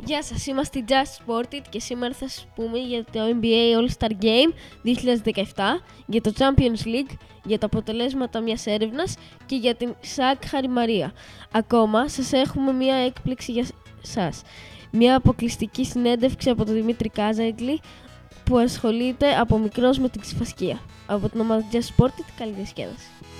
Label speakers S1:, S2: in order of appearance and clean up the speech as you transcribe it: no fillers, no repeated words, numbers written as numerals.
S1: Γεια σας, είμαστε η Just Sported και σήμερα θα σας πούμε για το NBA All-Star Game 2017, για το Champions League, για τα αποτελέσματα μιας έρευνας και για την Σακ Χαριμαρία. Ακόμα σας έχουμε μια έκπληξη για σας. Μια αποκλειστική συνέντευξη από τον Δημήτρη Κάζαγκλη που ασχολείται από μικρός με την ξυφασκία. Από την ομάδα Just Sported, καλή διασκέδαση.